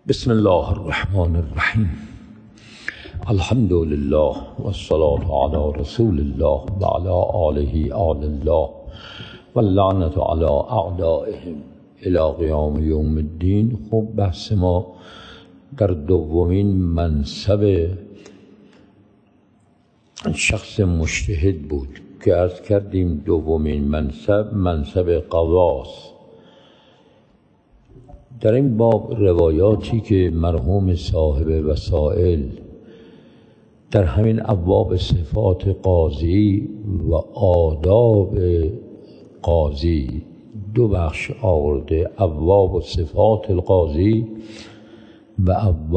بسم الله الرحمن الرحیم. الحمد لله والصلاة على رسول الله وعلى آله آل الله واللعنة على اعدائهم الى قیام یوم الدین. خب بحث ما در دومین منصب شخص مجتهد بود که عرض کردیم دومین منصب قضاست. در این باب روایاتی که مرحوم صاحب وسائل در همین ابواب صفات قاضی و آداب قاضی دو بخش آورده، ابواب و صفات القاضی و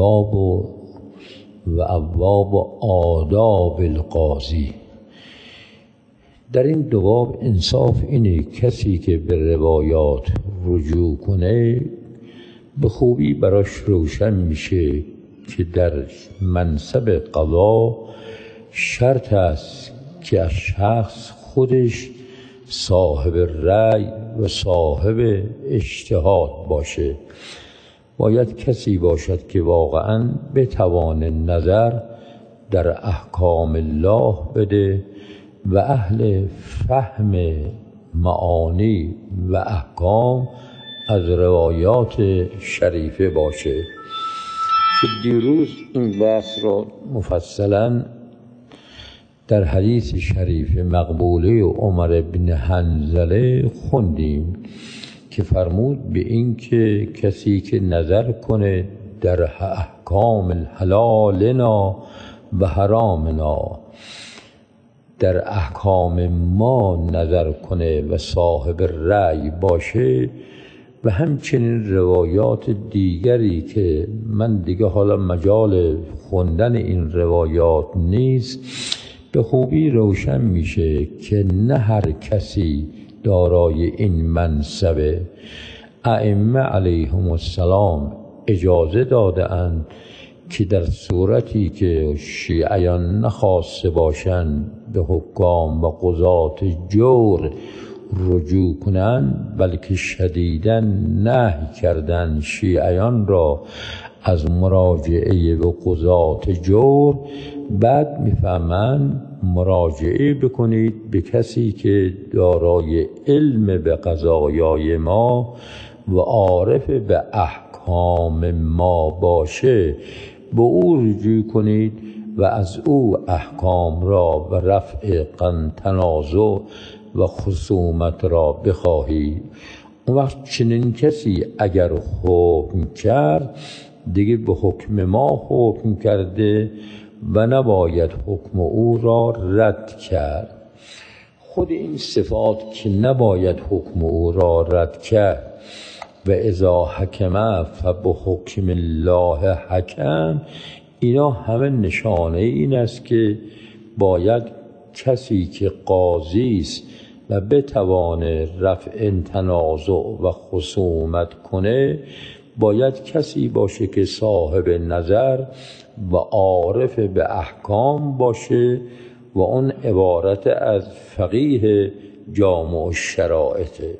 ابواب و آداب القاضی. در این دو باب انصاف اینه کسی که به روایات رجوع کنه به خوبی براش روشن میشه که در منصب قضا شرط است که از شخص خودش صاحب رأی و صاحب اجتهاد باشه. باید کسی باشد که واقعاً بتوان نظر در احکام الله بده و اهل فهم معانی و احکام از روایات شریفه باشه. که دیروز این بحث را مفصلا در حدیث شریف مقبوله عمر بن حنظله خوندیم که فرمود به این که کسی که نظر کنه در احکام الحلالنا و حرامنا، در احکام ما نظر کنه و صاحب رأی باشه و همچنین روایات دیگری که من دیگه حالا مجال خوندن این روایات نیست، به خوبی روشن میشه که نه هر کسی دارای این منصبه. ائمه علیهم السلام اجازه داده اند که در صورتی که شیعیان نخواسته باشند به حکام و قضات جور رجوع کنند، بلکه شدیداً نهی کردند شیعیان را از مراجعه به قضات جور. بعد میفهمند مراجعه بکنید به کسی که دارای علم به قضایای ما و عارف به احکام ما باشه، به او رجوع کنید و از او احکام را و رفع تنازع و خصومت را بخواهید. اون وقت چنین کسی اگر حکم کرد دیگه به حکم ما حکم کرده و نباید حکم او را رد کرد. خود این صفات که نباید حکم او را رد کرد و اذا حکم فبحکم الله حکم، اینا همه نشانه این است که باید کسی که قاضی است و بتوانه رفع تنازع و خصومت کنه باید کسی باشه که صاحب نظر و عارف به احکام باشه و اون عبارت از فقیه جامع الشرائطه.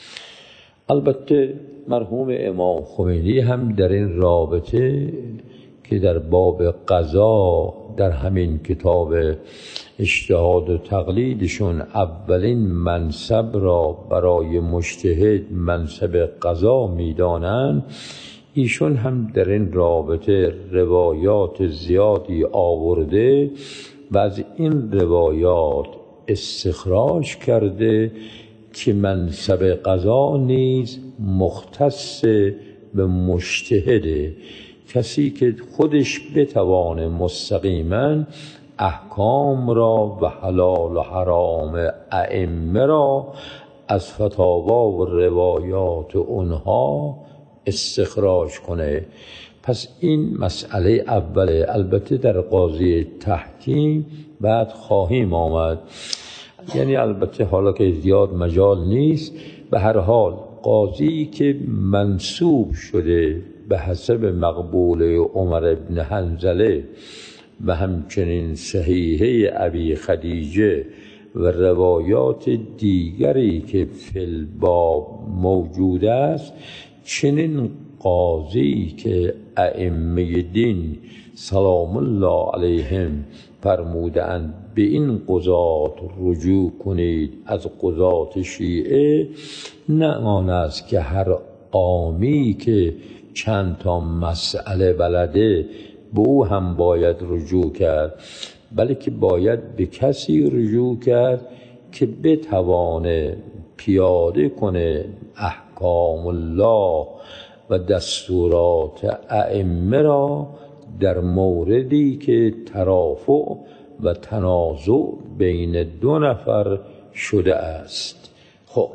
البته مرحوم امام خمینی هم در این رابطه که در باب قضا در همین کتاب اجتهاد و تقلیدشون اولین منصب را برای مجتهد منصب قضا میدانند، ایشون هم در این رابطه روایات زیادی آورده و از این روایات استخراج کرده که منصب قضا نیز مختص به مجتهده، کسی که خودش بتوانه مستقیما احکام را و حلال و حرام ائمه را از فتاوا و روایات اونها استخراج کنه. پس این مسئله اوله. البته در قاضی تحکیم بعد خواهیم آمد، یعنی البته حالا که زیاد مجال نیست. به هر حال قاضی که منصوب شده به حسب مقبوله عمر بن حنظله و همچنین صحیحه ابی خدیجه و روایات دیگری که فی الباب موجود است، چنین قاضی که ائمه دین سلام الله علیهم فرمودند به این قضات رجوع کنید از قضات شیعه، نه آن است که هر عامی که چند تا مسئله بلده به او هم باید رجوع کرد، بلکه باید به کسی رجوع کرد که بتوانه پیاده کنه احکام الله و دستورات ائمه را در موردی که ترافع و تنازع بین دو نفر شده است. خب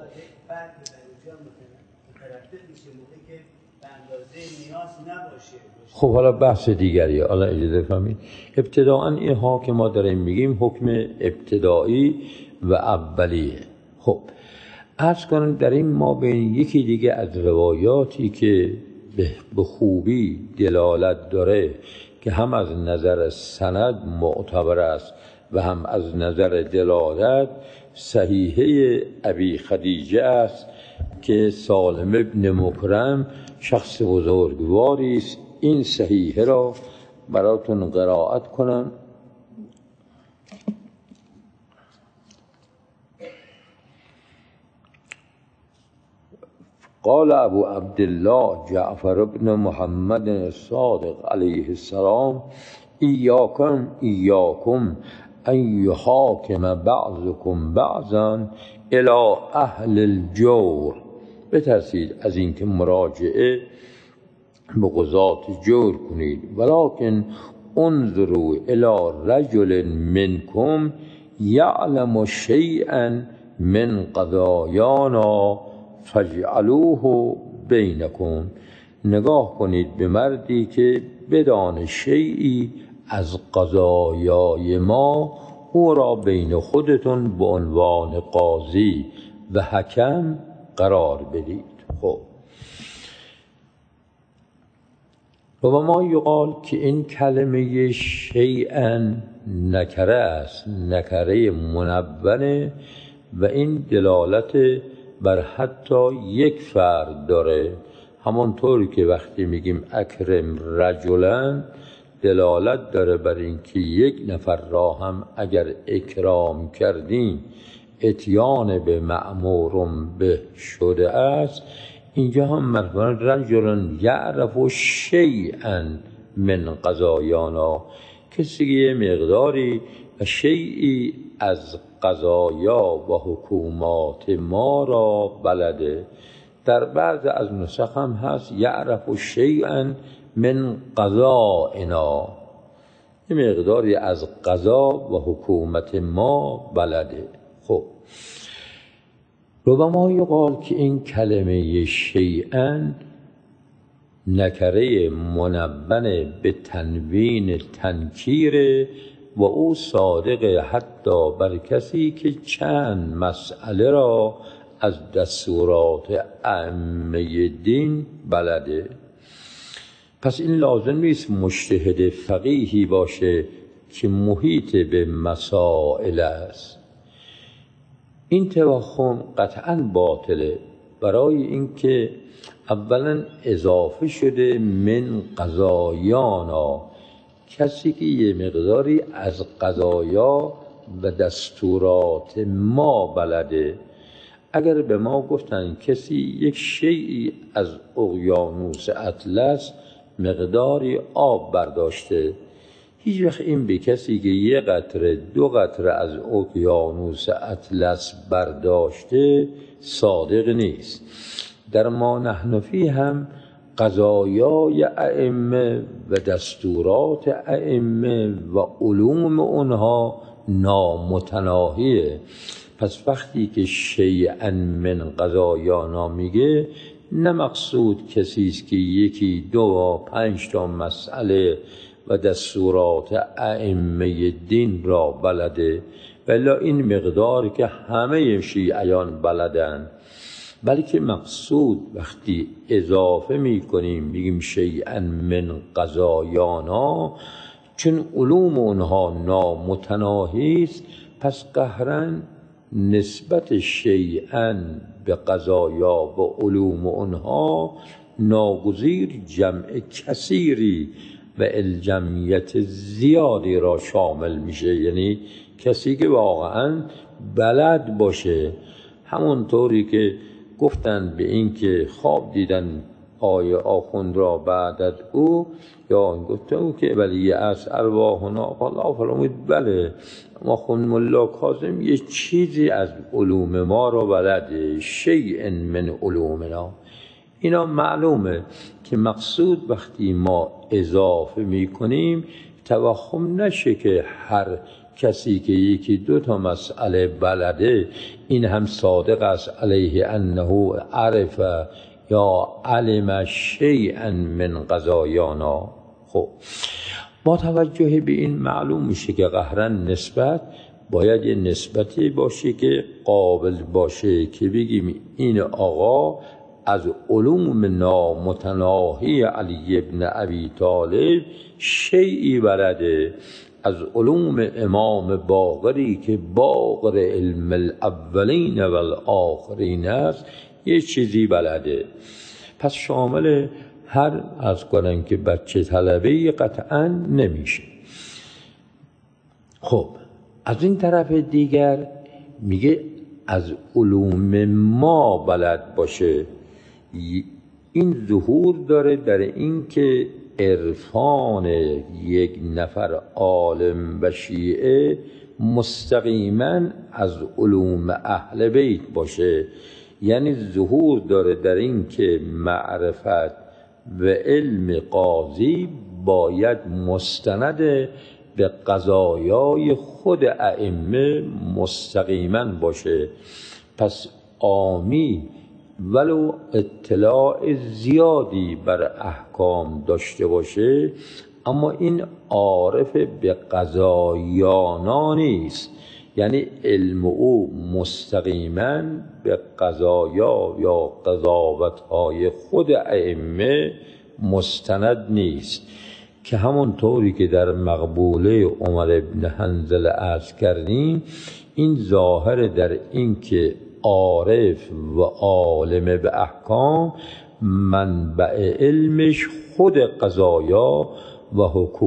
حالا بحث دیگری، حالا اجازه فرمایید. ابتداءً این ها که ما داریم میگیم حکم ابتدایی و اولیه. خب عرض کنم در این ما بین یکی دیگه از روایاتی که به خوبی دلالت داره که هم از نظر سند معتبر است و هم از نظر دلالت صحیحه ابی خدیجه است که سالم ابن مکرم شخص بزرگواری است. این صحیحه را براتون قرائت کنم. قال ابو عبدالله جعفر بن محمد الصادق علیه السلام ایاکم ان یحاکم بعضکم بعضا الی اهل الجور. بترسید از اینکه مراجعه به قضات جور کنید، ولکن انظروا الی رجل منکم یعلم شیئا من قضایانا فاجعلوه بینکم. نگاه کنید به مردی که بدان شیئی از قضایای ما او را بین خودتون به عنوان قاضی و حکم قرار بدید. خب و ما یقال که این کلمه شیئا نکره است، نکره منونه و این دلالت بر حتی یک فرد داره. همانطور که وقتی میگیم اکرم رجلن دلالت داره بر اینکه یک نفر را هم اگر اکرام کردیم اتیان به معمورم به شده است، اینجا هم مثلا رجل یعرف شیئا من قضایانا، کسی یه مقداری و شیئی از قضایا و حکومات ما را بلده. در بعض از نسخ هم هست یعرف شیئا من قضائنا، یه مقداری از قضا و حکومت ما بلده. خب ربما یقال که این کلمه شیئا نکره منون به تنوین تنکیر و او صادق حتی بر کسی که چند مسئله را از دستورات ائمه دین بلده. پس این لازم نیست مجتهد فقیهی باشه که محیط به مسائل است. این توهم قطعاً باطله، برای اینکه اولا اضافه شده من قضایانا، کسی که یه مقداری از قضایا و دستورات ما بلده. اگر به ما گفتن کسی یک شیئی از اقیانوس اطلس مقداری آب برداشته، هیچ وقت این به کسی که یه قطره دو قطره از اقیانوس اطلس برداشته صادق نیست. در ما نحن فی هم قضایای ائمه و دستورات ائمه و علوم اونها نامتناهیه. پس وقتی که شیئا من قضایانا میگه، نه مقصود کسی است که یکی دو و پنج تا مسئله و دستورات ائمه دین را بلده، ولی این مقدار که همه شیعیان بلدن، بلکه مقصود وقتی اضافه میکنیم میگیم شیئا من قضایانا، چون علوم اونها نامتناهی است، پس قهراً نسبت شیئا به قضایا و علوم اونها ناگزیر جمع کثیری و الجمعیت زیادی را شامل میشه. یعنی کسی که واقعا بلد باشه، همونطوری که گفتن به این که خواب دیدن آخوند را بعد از او، یا گفته او که ولی از ارواحنا قال فرمود بله آخوند ملا کاظم یه چیزی از علوم ما را بلده، شیء من علومنا. اینا معلومه که مقصود وقتی ما اضافه میکنیم توهم نشه که هر کسی که یکی دو تا مسئله بلده این هم صادق است علیه انه عرف یا علم شیئا من قضایانا. خب با توجه به این معلوم میشه که قهرا نسبت باید یه نسبتی باشه که قابل باشه که بگیم این آقا از علوم نامتناهی علی ابن ابی طالب شیئی بلده، از علوم امام باقری که باقر علم الاولین و الاخرین است یه چیزی بلده. پس شامل هر از کنن که بچه طلبه قطعا نمیشه. خب از این طرف دیگر میگه از علوم ما بلد باشه. این ظهور داره در این که عرفان یک نفر عالم و شیعه مستقیما از علوم اهل بیت باشه. یعنی ظهور داره در این که معرفت و علم قاضی باید مستند به قضایای خود ائمه مستقیما باشه. پس عامی ولو اطلاع زیادی بر احکام داشته باشه اما این عارف به قضایانا نیست، یعنی علم او مستقیما به قضایا یا قضاوت‌های خود ائمه مستند نیست، که همون طوری که در مقبوله عمر بن حنظله عرض کردیم این ظاهر در این که عارف و عالم به احکام منبع علمش خود قضایا و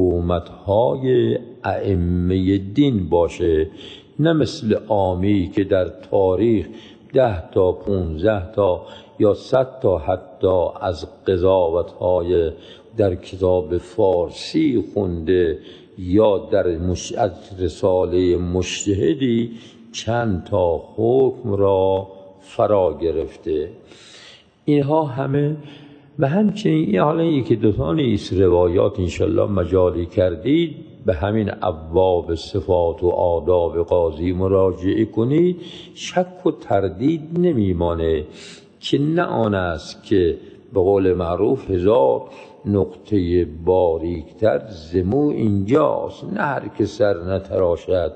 حکومت‌های ائمه دین باشه، نه مثل عامی که در تاریخ 10 تا 15 تا یا 100 تا حتی از قضاوت‌های در کتاب فارسی خونده یا در رساله مجتهدی چند تا حکم را فرا گرفته. اینها همه و همچنین حالا یکی دو تا نیست روایات انشالله مجالی کردید به همین ابواب صفات و آداب قاضی مراجعه کنید، شک و تردید نمیمانه که نه آن است که به قول معروف 1000 نقطه باریکتر زمو اینجاست، نه هر که سر نتراشد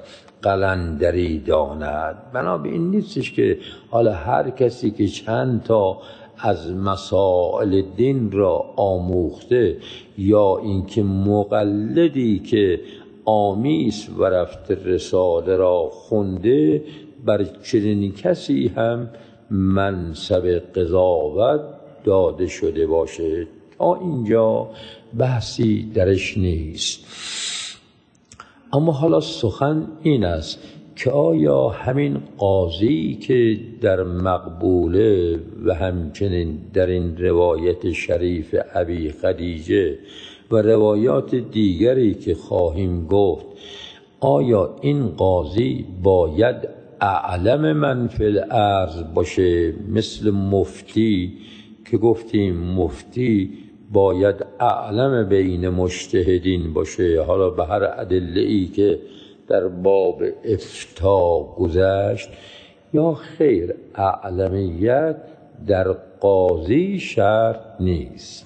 قلندری داند. بنابراین نیستش که حالا هر کسی که چند تا از مسائل دین را آموخته یا اینکه مقلدی که آمیز و رفت رساله را خونده بر چنین کسی هم منصب قضاوت داده شده باشه. تا اینجا بحثی درش نیست. اما حالا سخن این است که آیا همین قاضی که در مقبوله و همچنین در این روایت شریف ابی خدیجه و روایات دیگری که خواهیم گفت، آیا این قاضی باید اعلم من فی الارض باشه مثل مفتی که گفتیم مفتی باید اعلم بین مجتهدین باشه، حالا به هر ادله‌ای که در باب افتاء گذشت، یا خیر اعلمیت در قاضی شرط نیست.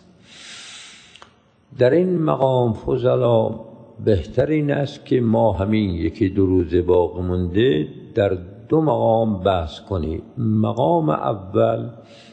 در این مقام فضلا بهترین است که ما همین یکی دو روز باقی مونده در 2 مقام بحث کنیم. مقام اول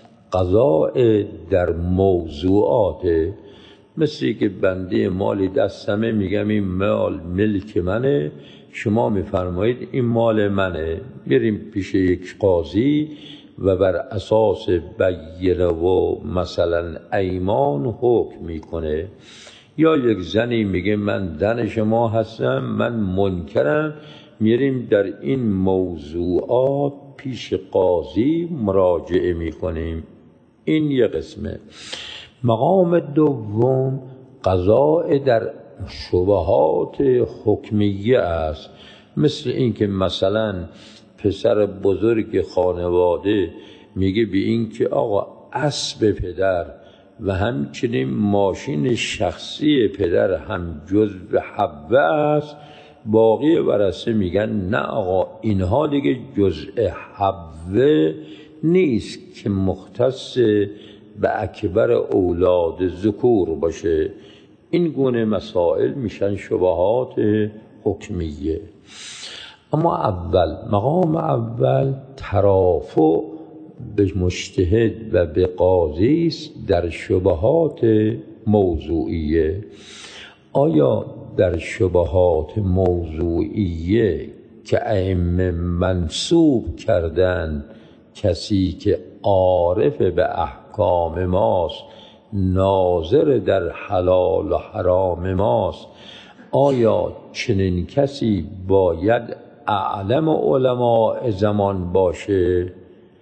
قضاء در موضوعات، مثل که بنده مالی دستمه میگم این مال ملک منه، شما میفرمایید این مال منه، میریم پیش یک قاضی و بر اساس بینه و مثلا ایمان حکم میکنه، یا یک زنی میگه من زن شما هستم، من منکرم، میریم در این موضوعات پیش قاضی مراجعه میکنیم. این یه قسمه. مقام دوم قضاء در شبهات حکمیه است، مثل این که مثلا پسر بزرگ خانواده میگه به این که آقا اسب پدر و همچنین ماشین شخصی پدر هم جزء حبه است، باقی ورثه میگن نه آقا اینها دیگه جزء حبه نیست که مختص به اکبر اولاد ذکور باشه. این گونه مسائل میشن شبهات حکمیه. اما مقام اول ترافع به مجتهد و به قاضی است در شبهات موضوعیه. آیا در شبهات موضوعیه که ائمه منسوب کردن کسی که عارف به احکام ماست، ناظر در حلال و حرام ماست، آیا چنین کسی باید اعلم علماء زمان باشه؟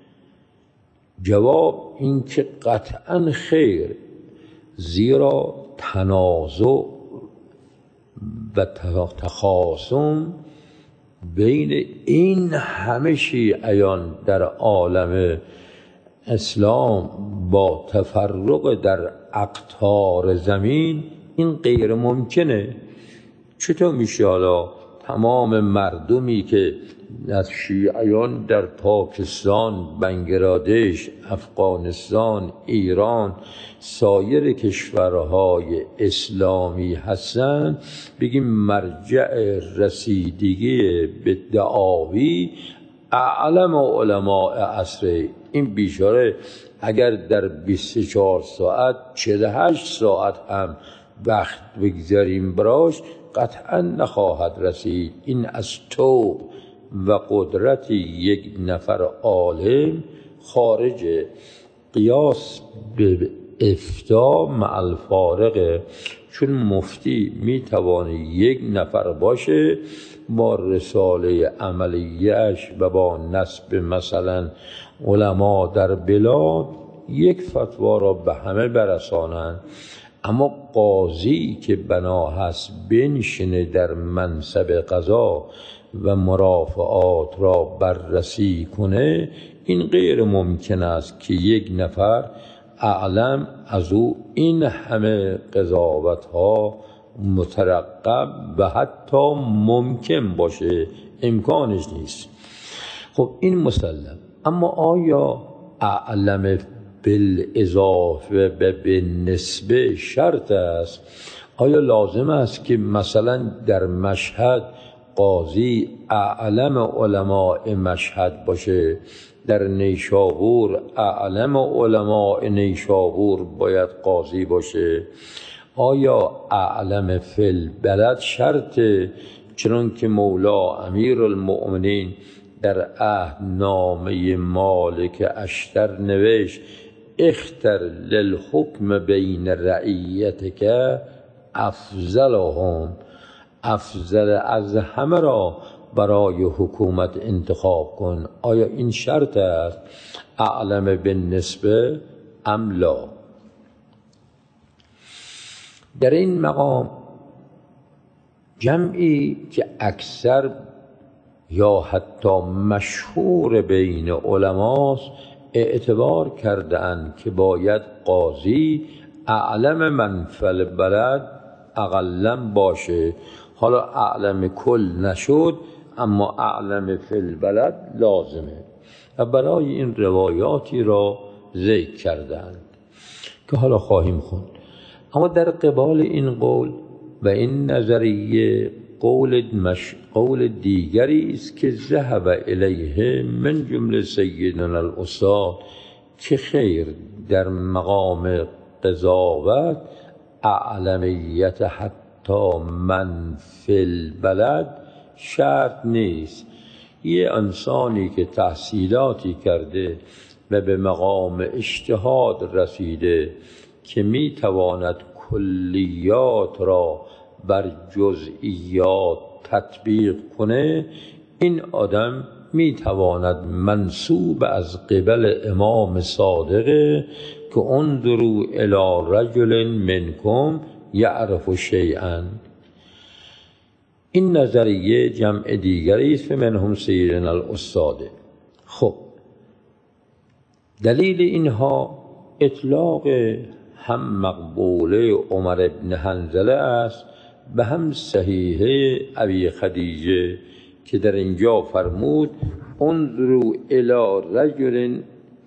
جواب این که قطعا خیر، زیرا تنازع و تخاصم بین این همه شیعیان در عالم اسلام با تفرق در اقطار زمین این غیر ممکنه. چطور میشه حالا تمام مردمی که از شیعیان در پاکستان، بنگلادش، افغانستان، ایران، سایر کشورهای اسلامی هستند، بگیم مرجع رسیدگی به دعاوی اعلم علماء عصر؟ این بیچاره اگر در 24 ساعت 48 ساعت هم وقت بگذاریم براش قطعا نخواهد رسید. این از تو و قدرت یک نفر عالم خارج قیاس به افتاء مع الفارقه، چون مفتی میتوانه یک نفر باشه با رساله عملیش و با نسب مثلا علما در بلاد یک فتوا را به همه برسانند، اما قاضی که بنا هست بنشینه در منصب قضا و مرافعات را بررسی کنه، این غیر ممکن است که یک نفر اعلم از او این همه قضاوت ها مترقب و حتی ممکن باشه، امکانش نیست. خب این مسلم. اما آیا اعلم بالاضافه و بالنسبه شرط است؟ آیا لازم است که مثلا در مشهد قاضی اعلم علماء مشهد باشه، در نیشابور اعلم علماء نیشابور باید قاضی باشه؟ آیا اعلم فی البلد شرطه؟ چنان که مولا امیرالمؤمنین در عهدنامه مالک اشتر نوشت اختر للحکم بین رعیتک افضلهم، افضل از همه را برای حکومت انتخاب کن. آیا این شرط است اعلم بالنسبه ام لا؟ در این مقام جمعی که اکثر یا حتی مشهور بین علماست اعتبار کردند که باید قاضی اعلم من فی البلد اقلم باشه. حالا اعلم کل نشد اما اعلم فی البلد لازمه و برای این روایاتی را ذکر کردند که حالا خواهیم خوند. اما در قبال این قول و این نظریه قول دیگری است که ذهب الیه من جمله سیدنا الاستاد که خیر در مقام قضاوت اعلمیت حتی من فی البلد شرط نیست. یه انسانی که تحصیلاتی کرده و به مقام اجتهاد رسیده که میتواند کلیات را بر جزئیات تطبیق کنه، این آدم میتواند منسوب از قبل امام صادقه که انظروا الی رجل منکم یعرف شیئا. این نظریه جمع دیگری است منهم سیدنا الاستاد. خب دلیل اینها اطلاق هم مقبوله عمر بن حنظله است به هم صحیحه ابی خدیجه که در اینجا فرمود انظروا الی رجل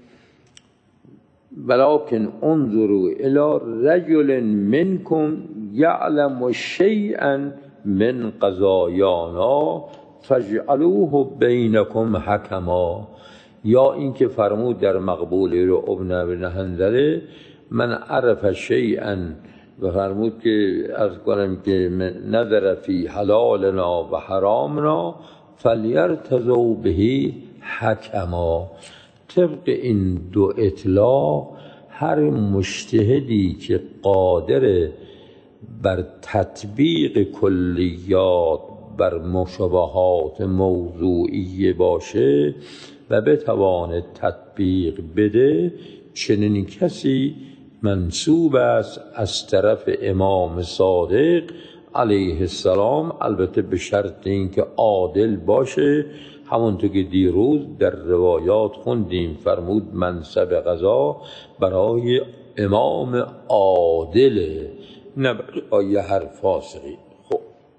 ولکن انظروا الی رجل منکم یعلم شیئا من قضایانا فاجعلوه بینکم حکما. یا اینکه فرمود در مقبوله رو ابن حنظله من عرف شیئا و فرمود که از کنم که نظر فی حلالنا و حرامنا فلیرتضوا به حکما. طبق این دو اطلاق هر مجتهدی که قادر بر تطبیق کلیات بر مشابهات موضوعی باشه و بتواند تطبیق بده، چنین کسی منسوب است از طرف امام صادق علیه السلام، البته به شرط اینکه عادل باشه. همونطور که دیروز در روایات خوندیم فرمود منصب قضا برای امام عادله، نه برای هر فاسقی. خب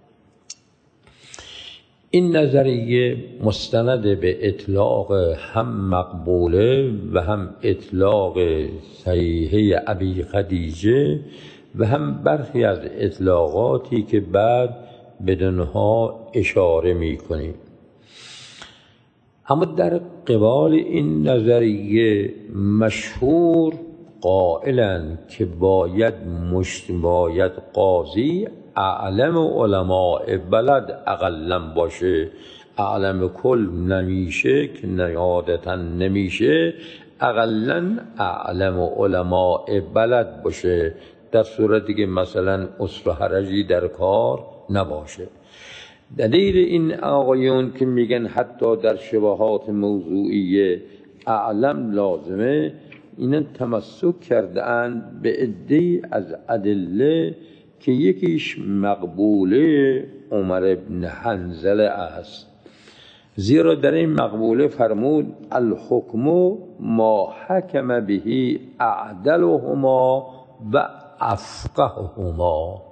این نظریه مستند به اطلاق هم مقبوله و هم اطلاق صحیحه ابی خدیجه و هم برخی از اطلاقاتی که بعد بدونها اشاره می کنیم. اما در قبال این نظریه مشهور قائلند که باید قاضی اعلم علماء بلد اقلم باشه، اعلم کل نمیشه که عادتا نمیشه، اقلن اعلم علماء بلد باشه، در صورتی که مثلا عسر و حرجی در کار نباشه. دلیل این آقایون که میگن حتی در شبهات موضوعیه اعلم لازمه، اینا تمسک کردن به عده‌ای از ادله که یکیش مقبوله عمر بن حنظله است. زیرا در این مقبوله فرمود الحکم ما حکم به اعدلهما و افقههما.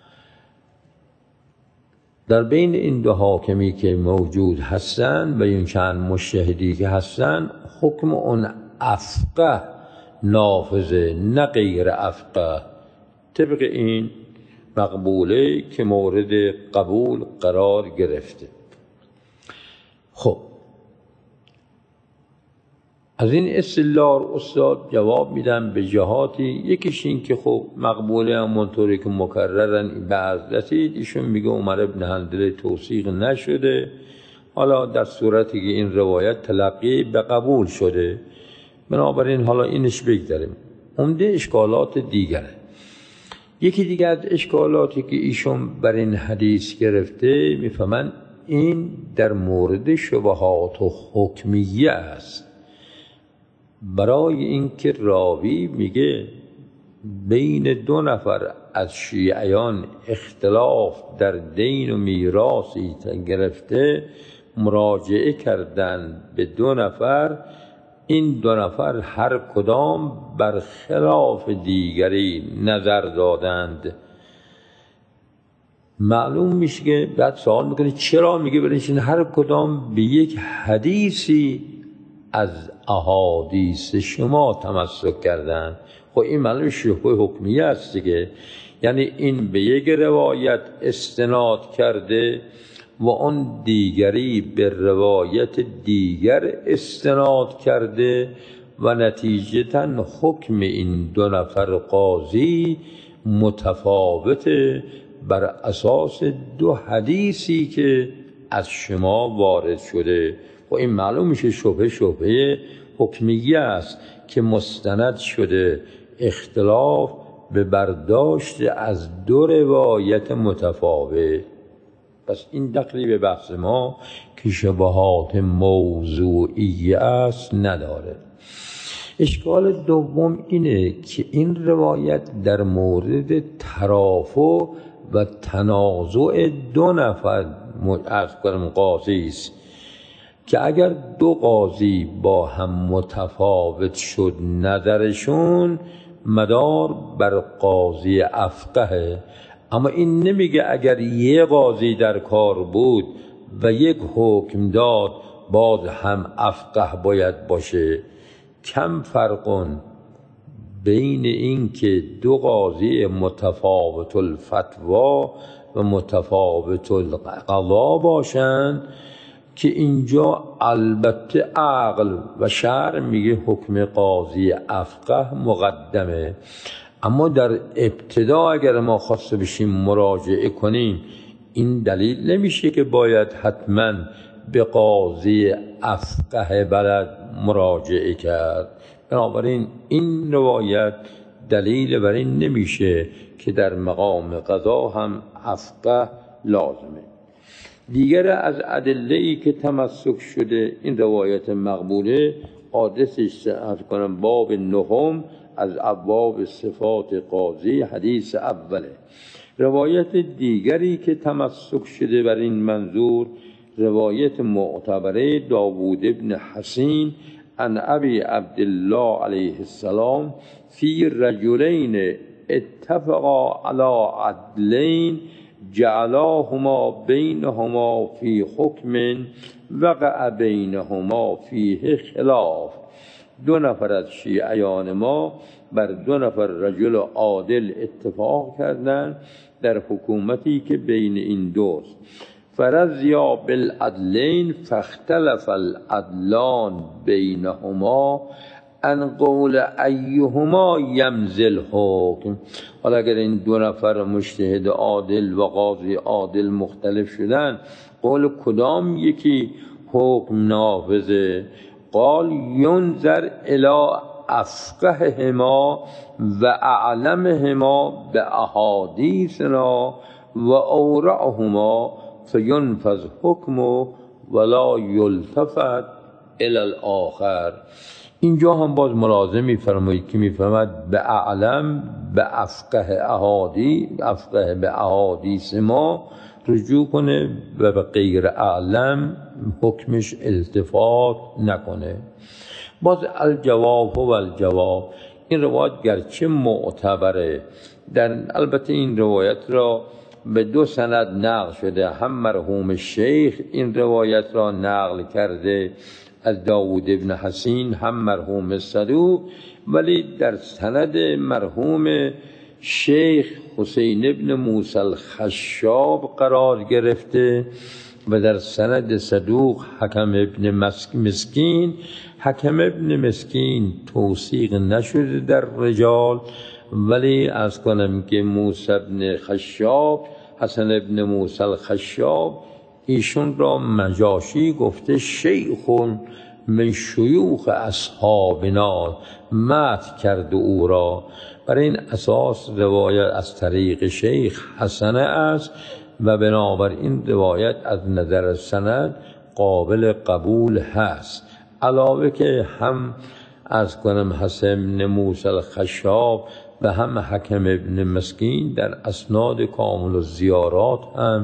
در بین این دو حاکمی که موجود هستند و این چند مجتهدی که هستند، حکم اون افقه نافذه نه غیر افقه، طبق این مقبوله که مورد قبول قرار گرفته. خب از این استدلال استاد جواب میدن به جهاتی. یکیش این که خب مقبوله همونطوری که مکررن به رسید، ایشون میگه عمر بن حنظله توثیق نشده، حالا در صورتی که این روایت تلقی به قبول شده، بنابراین حالا اینش بگذاریم. عمده اشکالات دیگره. یکی دیگه از اشکالاتی که ایشون بر این حدیث گرفته میفهمن این در مورد شبهات و حکمیه است. برای اینکه راوی میگه بین دو نفر از شیعیان اختلاف در دین و میراثی گرفته، مراجعه کردن به دو نفر، این دو نفر هر کدام بر خلاف دیگری نظر دادند. معلوم میشه که بعد سوال میکنه چرا؟ میگه برایشون هر کدام به یک حدیثی از احادیث شما تمسک کردن. خب این معلوم شبهه حکمیه است دیگه، یعنی این به یک روایت استناد کرده و اون دیگری به روایت دیگر استناد کرده و نتیجتاً حکم این دو نفر قاضی متفاوته بر اساس دو حدیثی که از شما وارد شده. و این معلوم میشه شبهه حکمیه است که مستند شده اختلاف به برداشت از دو روایت متفاوت. پس این دخلی به بحث ما که شبهات موضوعی است نداره. اشکال دوم اینه که این روایت در مورد ترافع و تنازع دو نفر قاضی است که اگر دو قاضی با هم متفاوت شد نظرشون مدار بر قاضی افقه، اما این نمیگه اگر یک قاضی در کار بود و یک حکم داد باز هم افقه باید باشه. کم فرقون بین این که دو قاضی متفاوت الفتوا و متفاوت القضا باشند که اینجا البته عقل و شرع میگه حکم قاضی افقه مقدمه، اما در ابتدا اگر ما خواسته بشیم مراجعه کنیم این دلیل نمیشه که باید حتما به قاضی افقه بلد مراجعه کرد. بنابراین این روایت دلیل بر این نمیشه که در مقام قضا هم افقه لازمه. دیگر از ادله‌ای که تمسک شده این روایت مقبوله حادثش عرض کنم باب نهم از ابواب صفات قاضی حدیث اوله. روایت دیگری که تمسک شده بر این منظور روایت معتبره داوود ابن حسین عن ابی عبدالله علیه السلام فی رجلین اتفقا علی عدلین جعلاهما بینهما فی حکم وقع بینهما فیه خلاف. دو نفر از شیعیان ما بر دو نفر رجل عادل اتفاق کردند در حکومتی که بین این دوست. فرضیا بالعدلین فاختلف العدلان بینهما ان قول ایهما یمزل حکم. حالا اگر این دو نفر مجتهد عادل و قاضی عادل مختلف شدن قول کدام یکی حکم نافذه؟ قال ینظر الی افقههما و اعلمهما به احادیثنا و اورعهما فینفذ حکمه ولا یلتفت الی الاخر. اینجا هم باز ملازم می‌فرمایید که می‌فهمد به اعلم به افقه به احادیث ما رجوع کنه و به غیر اعلم حکمش التفات نکنه. باز الجواب و الجواب این روایت گرچه معتبره البته این روایت را به دو سند نقل شده. هم مرحوم شیخ این روایت را نقل کرده از داوود ابن حسین هم مرحوم صدوق، ولی در سند مرحوم شیخ حسین ابن موسی الخشاب قرار گرفته و در سند صدوق حکم ابن مسکین. حکم ابن مسکین توثیق نشده در رجال، ولی از کنم که موسی ابن خشاب حسن ابن موسی الخشاب ایشون را مجاشی گفته شیخ من شیوخ اصحابنا مات کرد او را. برای این اساس روایت از طریق شیخ حسنه است و بنابر این روایت از نظر سند قابل قبول هست. علاوه که هم از کنم حسن ابن موسی الخشاب و هم حکم ابن مسکین در اسناد کامل الزیارات هم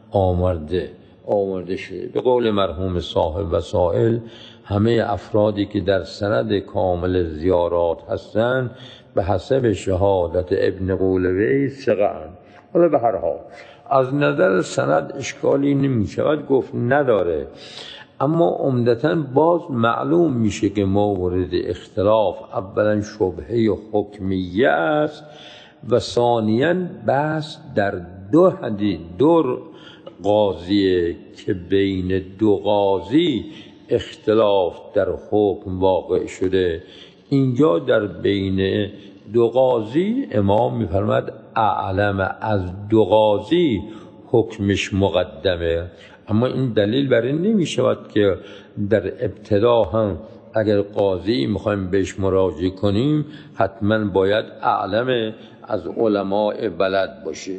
آمرده شده. به قول مرحوم صاحب وسائل همه افرادی که در سند کامل زیارات هستند به حسب شهادت ابن قولوی ثقه‌اند. حالا به هر حال از نظر سند اشکالی نمی شود گفت نداره، اما عمدتاً باز معلوم میشه که مورد اختلاف اولا شبهه حکمیه است و ثانیاً بحث در دو قاضیه که بین دو قاضی اختلاف در حکم واقع شده. اینجا در بین دو قاضی امام میفرماد اعلم از دو قاضی حکمش مقدمه، اما این دلیل بر این نمی شود که در ابتدا هم اگر قاضی میخوایم بهش مراجعه کنیم حتما باید اعلم از علماء بلد باشه.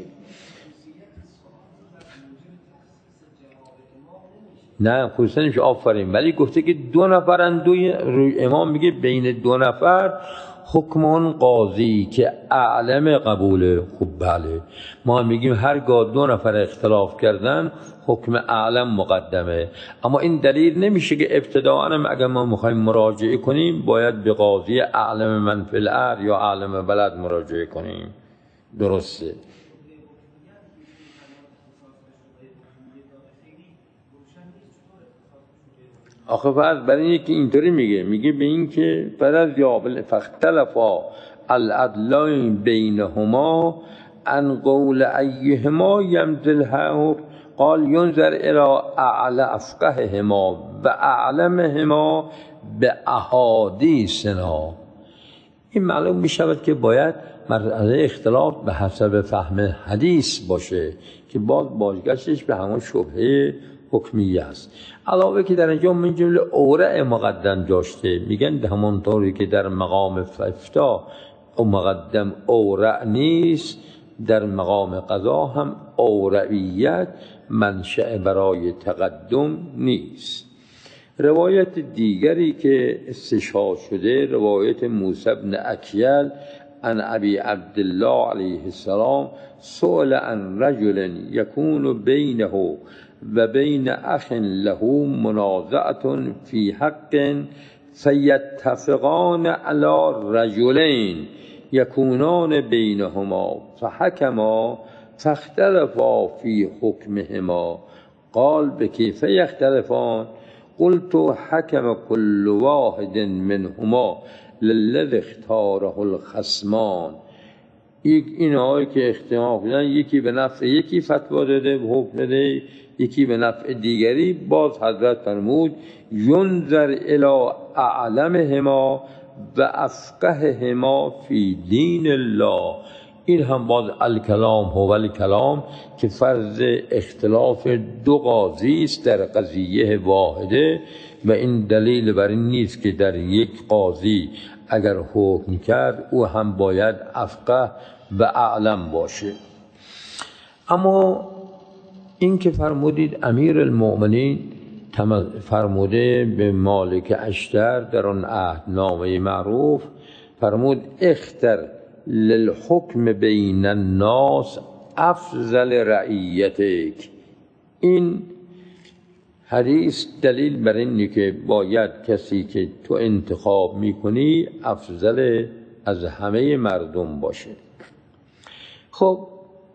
نه خصوصا نمیشه آفرین، ولی گفته که 2 نفرن، امام میگه بین 2 نفر حکم اون قاضی که اعلم قبوله. خب بله، ما میگیم هرگاه 2 نفر اختلاف کردن حکم اعلم مقدمه، اما این دلیل نمیشه که ابتداء اگر ما میخوایم مراجعه کنیم باید به قاضی اعلم من فی الارض یا اعلم بلد مراجعه کنیم. درسته. آخه فرض برای اینه که اینطوری میگه به این که فرض یا فاختلفا العدلین بینهما عن قول ایهما یمزلها قال ینظر الی اعلی افقههما و اعلمهما به احادیثنا. این معلوم میشود که باید مسئله اختلاف به حسب فهم حدیث باشه که بازگشتش به همون شبهه حکمیه است. علاوه که در اینجا من جمله اورع مقدم جاشته، میگن همانطوری که در مقام افتاء او مقدم اورع نیست، در مقام قضا هم اورعیت منشأ برای تقدم نیست. روایت دیگری که استشهاد شده روایت موسی بن اکیل عن ابی عبدالله علیه السلام سئل عن رجل یکون بینه و بین اخ له منازعة فی حق فیتفقان علی رجلین یکونان بینهما فحکما فاختلفا فی حکمهما قال بکیف یختلفان قلت حکم كل واحد منهما للذی اختاره الخصمان. اینهایی که اختلاف کردن یکی به نفع یکی فتوا داده به حکم داده، یکی به نفع دیگری. باز حضرت فرمود ینظر الی اعلمهما و افقههما فی دین الله. این هم باز الکلام هو الکلام که فرض اختلاف 2 قاضی است در قضیه واحده و این دلیل بر این نیست که در یک قاضی اگر حکم کرد او هم باید افقه و اعلم باشه. اما این که فرمودید امیر المؤمنین فرموده به مالک اشتر در آن عهدنامه معروف فرمود اختر للحکم بین الناس افضل رعیتک. این حدیث دلیل بر اینه که باید کسی که تو انتخاب میکنی افضل از همه مردم باشه. خب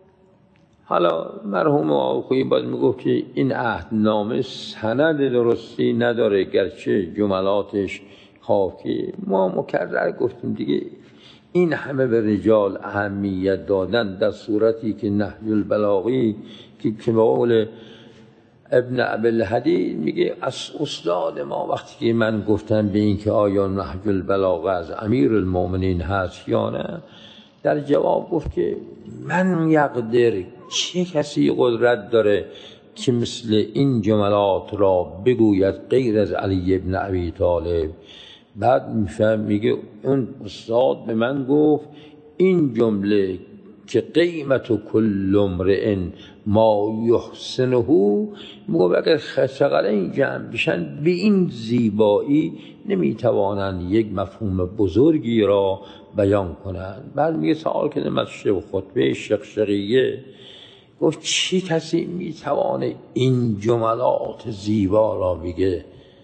حالا مرحوم آقایی باید میگفت که این عهدنامه سند درستی نداره، گرچه جملاتش خاکی. ما مکرر گفتیم دیگه این همه به رجال اهمیت دادن در صورتی که نهج البلاغی که به قول ابن ابی‌الهدی میگه از استاد ما وقتی که من گفتم به این که آیا نهج البلاغه از امیر المؤمنین هست یا نه، در جواب گفت که من یقدر، چه کسی قدرت داره که مثل این جملات را بگوید غیر از علی ابن ابی طالب. بعد میگه اون استاد به من گفت این جمله که قیمت کل امرئ ما یحسنه، میگه اگر خشقلین جمع بشن به این زیبایی نمیتوانند یک مفهوم بزرگی را بیان کنند. بعد میگه سوال کنه مسجد خطبه شقشقیه، گفت چی کسی میتوانه این جملات زیبا را بگه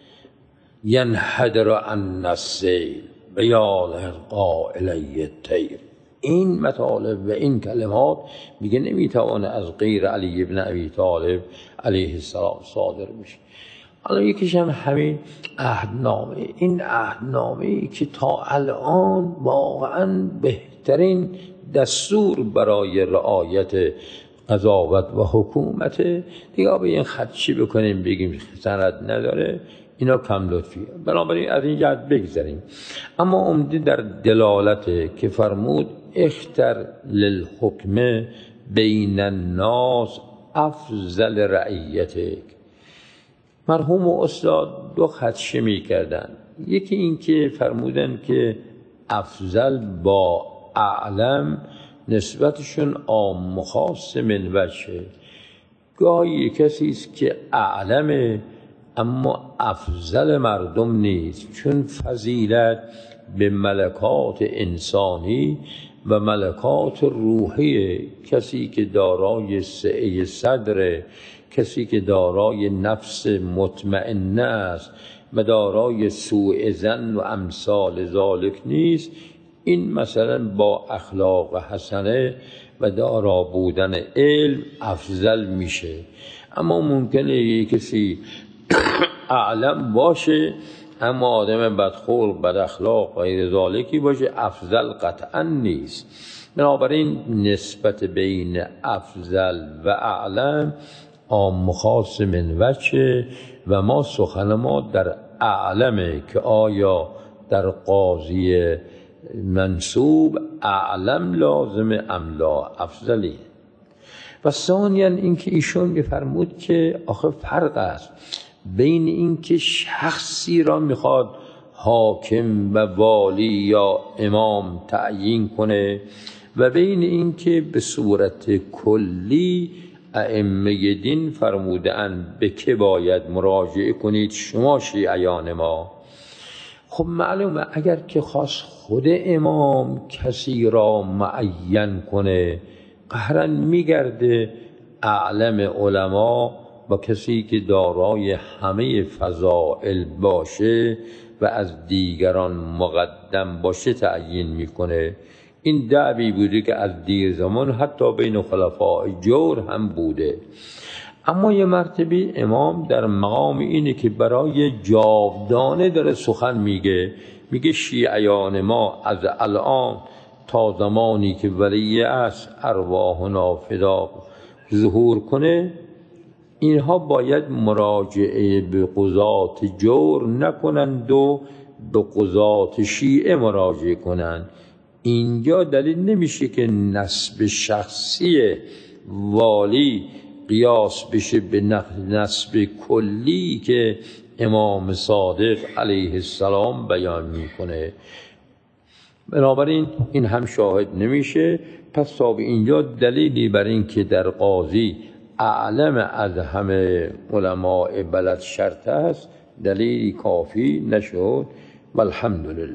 ینحدر عن السیل بیالقا الی الطیر. این مطالب و این کلمات میگه نمیتوانه از غیر علی ابن ابی طالب علیه السلام صادر بشه. حالا یکیش هم همین عهدنامه، این عهدنامه که تا الان واقعا بهترین دستور برای رعایت قضاوت و حکومت دیگه به این خدشی بکنیم بگیم سند نداره، اینا کم لطفیه. بنابراین از این جهت بگذاریم. اما عمده در دلالت که فرمود اختر للحکم بین الناس افضل رعیتک، مرحوم استاد دو خدشه می کردن. یکی این که فرمودن که افضل با اعلم نسبتشون عام و خاص من وجه. گاهی کسی است که اعلمه اما افضل مردم نیست، چون فضیلت به ملکات انسانی و ملکات روحی، کسی که دارای سعه صدر، کسی که دارای نفس مطمئنه است و دارای سوء ظن و امثال ذالک نیست، این مثلا با اخلاق حسنه و دارا بودن علم افضل میشه. اما ممکنه یک کسی اعلم باشه اما آدم بدخلق بد اخلاق غیر ذالکی باشه، افضل قطعا نیست. بنابراین نسبت بین افضل و اعلم عام خاص من وجه و ما سخن ما در اعلمه که آیا در قاضی منصوب اعلم لازم ام لا افضلی. و ثانیاً اینکه ایشون میفرمود که آخه فرق است بین اینکه شخصی را میخواد حاکم و والی یا امام تعیین کنه و بین اینکه به صورت کلی ائمه دین فرمودند به که باید مراجعه کنید شما شیعیان ما. خب معلومه اگر که خواست خود امام کسی را معین کنه قهرن میگرده اعلم علما با کسی که دارای همه فضائل باشه و از دیگران مقدم باشه تعیین میکنه. این دعوی بوده که از دیر زمان حتی بین خلفاء جور هم بوده. اما یه مرتبه امام در مقام اینه که برای جاودانه داره سخن میگه شیعیان ما از الان تا زمانی که ولی است ارواحنا فدا ظهور کنه، اینها باید مراجعه به قضات جور نکنند و به قضات شیعه مراجعه کنند. اینجا دلیل نمیشه که نسب شخصی والی قیاس بشه به نسب کلی که امام صادق علیه السلام بیان میکنه. بنابراین این هم شاهد نمیشه. پس تا به اینجا دلیلی بر این که در قاضی اعلم از همه علماء بلد شرط است دلیلی کافی نشد. والحمدلله.